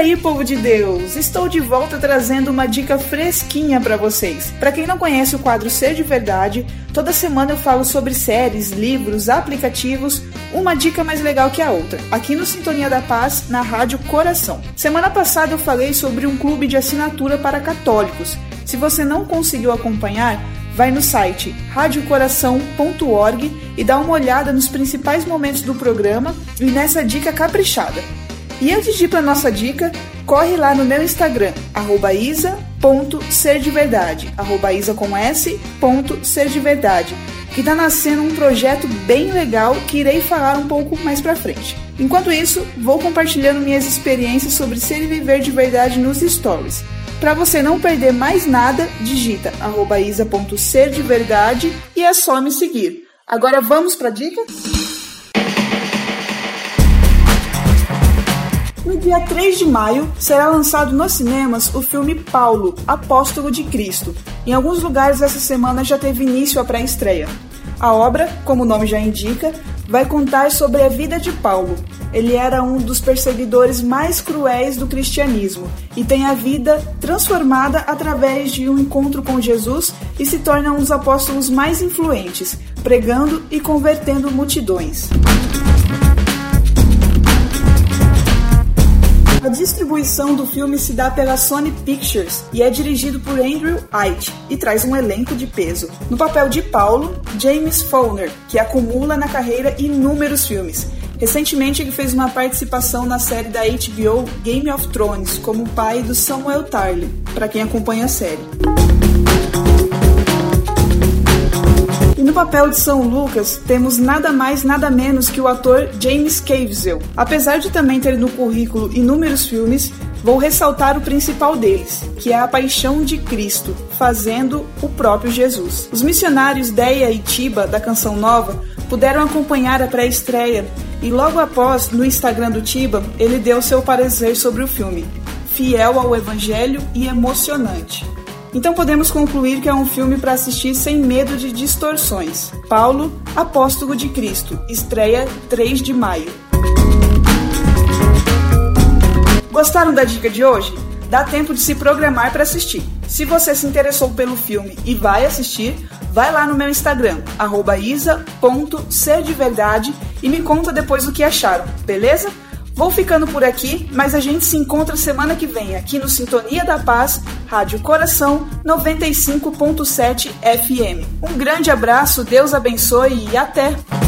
aí, povo de Deus? Estou de volta trazendo uma dica fresquinha para vocês. Para quem não conhece o quadro Ser de Verdade, toda semana eu falo sobre séries, livros, aplicativos, uma dica mais legal que a outra, aqui no Sintonia da Paz, na Rádio Coração. Semana passada eu falei sobre um clube de assinatura para católicos. Se você não conseguiu acompanhar, vai no site radiocoração.org e dá uma olhada nos principais momentos do programa e nessa dica caprichada. E antes de ir para nossa dica, corre lá no meu Instagram, @isa.serdeverdade, @isa_serdeverdade, que está nascendo um projeto bem legal que irei falar um pouco mais para frente. Enquanto isso, vou compartilhando minhas experiências sobre ser e viver de verdade nos stories. Para você não perder mais nada, digita @isa.serdeverdade e é só me seguir. Agora vamos para a dica? No dia 3 de maio, será lançado nos cinemas o filme Paulo, Apóstolo de Cristo. Em alguns lugares essa semana já teve início a pré-estreia. A obra, como o nome já indica, vai contar sobre a vida de Paulo. Ele era um dos perseguidores mais cruéis do cristianismo e tem a vida transformada através de um encontro com Jesus e se torna um dos apóstolos mais influentes, pregando e convertendo multidões. A distribuição do filme se dá pela Sony Pictures e é dirigido por Andrew Aidt e traz um elenco de peso. No papel de Paulo, James Fowler, que acumula na carreira inúmeros filmes. Recentemente ele fez uma participação na série da HBO Game of Thrones como o pai do Samuel Tarly, para quem acompanha a série. E no papel de São Lucas, temos nada mais, nada menos que o ator James Caviezel. Apesar de também ter no currículo inúmeros filmes, vou ressaltar o principal deles, que é a paixão de Cristo, fazendo o próprio Jesus. Os missionários Deia e Tiba, da Canção Nova, puderam acompanhar a pré-estreia e logo após, no Instagram do Tiba, ele deu seu parecer sobre o filme, fiel ao Evangelho e emocionante. Então podemos concluir que é um filme para assistir sem medo de distorções. Paulo, Apóstolo de Cristo, estreia 3 de maio. Gostaram da dica de hoje? Dá tempo de se programar para assistir. Se você se interessou pelo filme e vai assistir, vai lá no meu Instagram, @isa.serdeverdade e me conta depois o que acharam, beleza? Vou ficando por aqui, mas a gente se encontra semana que vem aqui no Sintonia da Paz, Rádio Coração 95.7 FM. Um grande abraço, Deus abençoe e até!